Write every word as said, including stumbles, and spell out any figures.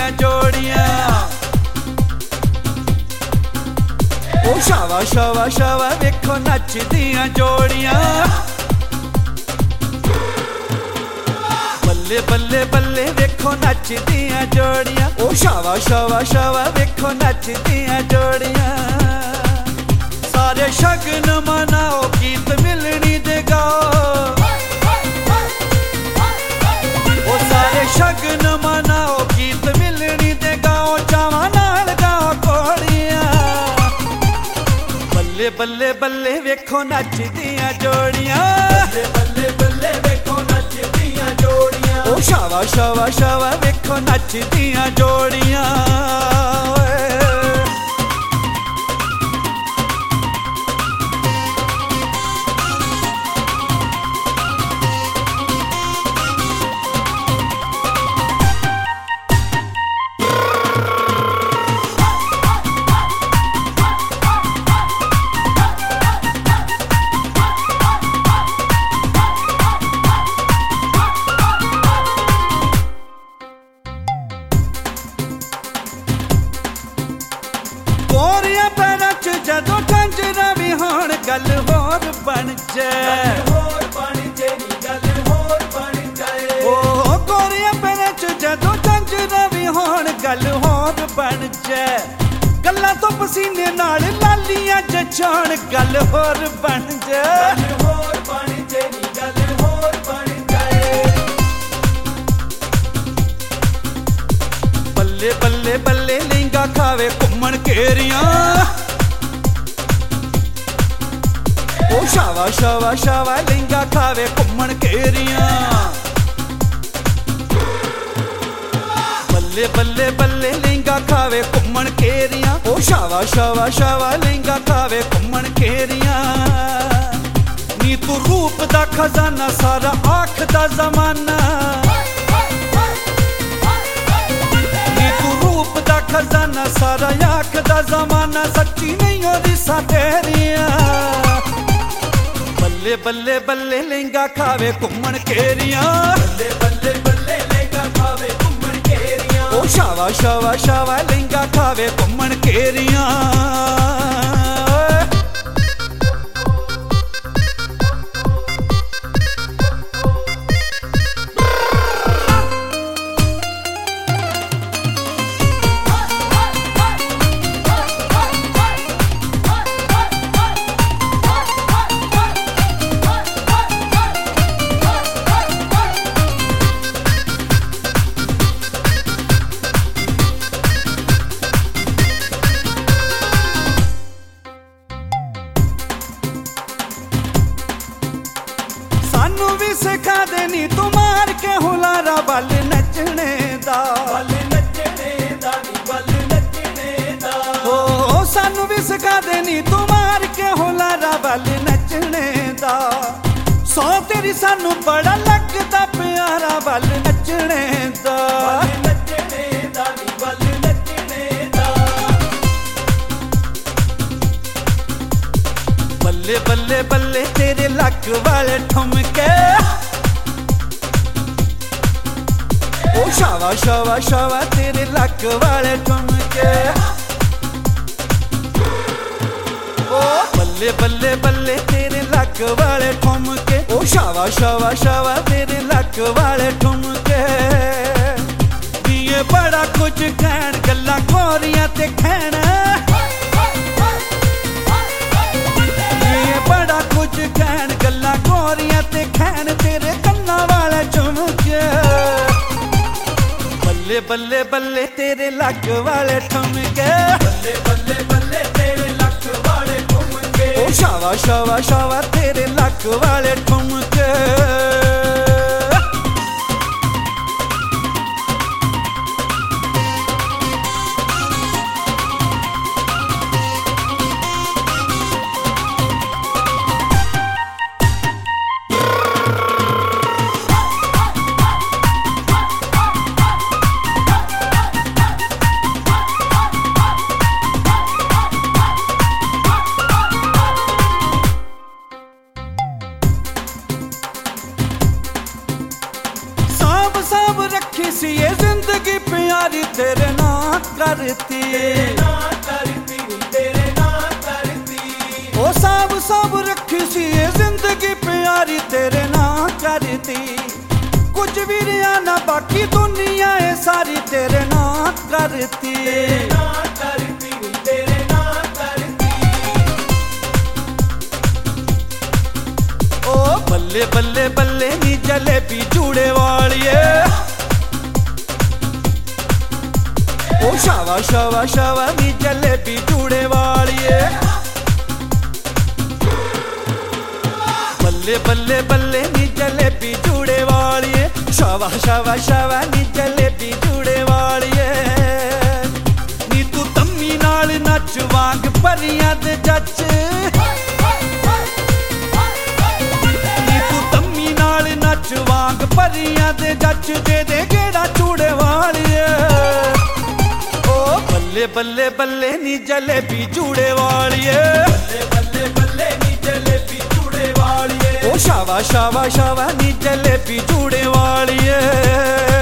नचदियां जोड़ियां। ओ शावा शावा शावा वेखो नचदियां जोड़ियां। बल्ले बल्ले बल्ले वेखो नचदियां जोड़ियां। ओ शावा शावा शावा वेखो नचदियां जोड़ियां। सारे शगन मनाओ गीत मिलनी दे गाओ। ओ सारे शगन मनाओ गीत मिलनी दे गाओ। चावां नाल गाओ घोड़ियां। बल्ले बल्ले बल्ले वेखो नचदियां जोड़ियां। बल्ले बल्ले वेखो नचदियां जोड़ियां। ओ शावा शावा शावा वेखो नचदियां जोड़ियां। गोरियां पैरां च जदों झंझरां भी होण गल होर बन जाए। होर बन जेनी गल होर बन जाए। ओ गोरियां पैरां च जदों झंझरां भी होण गल होर बन जाए। गल्लां तो पसीने नाल लालियां जचाण गल होर बन जाए। गल होर बन जेनी गल होर बन जाए। बल्ले बल्ले बल्ले लहंगा खावे घुम्मण घेरियां। ओ शावा शावा शावा लहंगा खावे घुम्मण घेरियां। बल्ले बल्ले बल्ले लहंगा खावे घुम्मण घेरियां। ओ शावा शावा शावा लहंगा खावे घुम्मण घेरियां। नी तू रूप दा खजाना सारा आँख दा जमाना। खजाना सारा आँख दा जमाना। सच्ची नहीं हो रिसा तेरियां। बल्ले बल्ले बल्ले लहंगा खावे घुम्मण घेरियां। बल्ले बल्ले बल्ले लहंगा खावे घुम्मण घेरियां। ओ शावा शावा शावा लहंगा खावे घुम्मण घेरियां। सानू भी सिखा देनी तू मार के हुलारा बल नचने दा। बल नचने दा नी बल नचने दा। ओ सानू भी सिखा देनी तू मार के हुलारा बल नचने दा। सौ तेरी सानू बड़ा लगदा प्यारा बल नचने दा। बल नचने दा नी बल नचने दा। बल्ले बल्ले बल्ले तेरे लक वाले ठुमके। ओ शावा शावा शावा तेरे लक वाले ठुमके। ओ बल्ले बल्ले बल्ले तेरे लक वाले ठुमके। ओ शावा शावा शावा तेरे लक वाले ठुमके। दिए बड़ा कुछ कहण गल्लां गोरियां ते खैण। बड़ा कुछ कहण गल्लां गोरियां ते खैण तेरे कन्ना वाले झुमके। बल्ले बल्ले बल्ले तेरे लक वाले ठुमके। बल्ले बल्ले बल्ले तेरे लक वाले ठुमके। ओ शावा शावा शावा तेरे लक वाले ठुमके। करती ना करती तेरे ना करती ओ साब साब रखी सी ये जिंदगी प्यारी तेरे ना करती कुछ भी रिया ना बाकी दुनिया है सारी तेरे ना करती ना करती तेरे ना करती ओ बल्ले बल्ले बल्ले नी जलेबी चूड़े वालिए ओ शावा शावा शावा नी जलेबी चूड़े वालिए बल्ले बल्ले बल्ले नी जलेबी चूड़े वालिए शावा शावा शावा नी जलेबी चूड़े वालिए नी तू तम्मी नाल नच वांग परियां दे जच नी तू तम्मी नाल नच वांग परियां दे जच दे दे गेड़ा चूड़े वालिए ओ बल्ले बल्ले बल्ले नी जलेबी चूड़े वालिए बल्ले बल्ले बल्ले नी जलेबी चूड़े वालिए ओ शावा शावा शावा नी जलेबी चूड़े वालिए।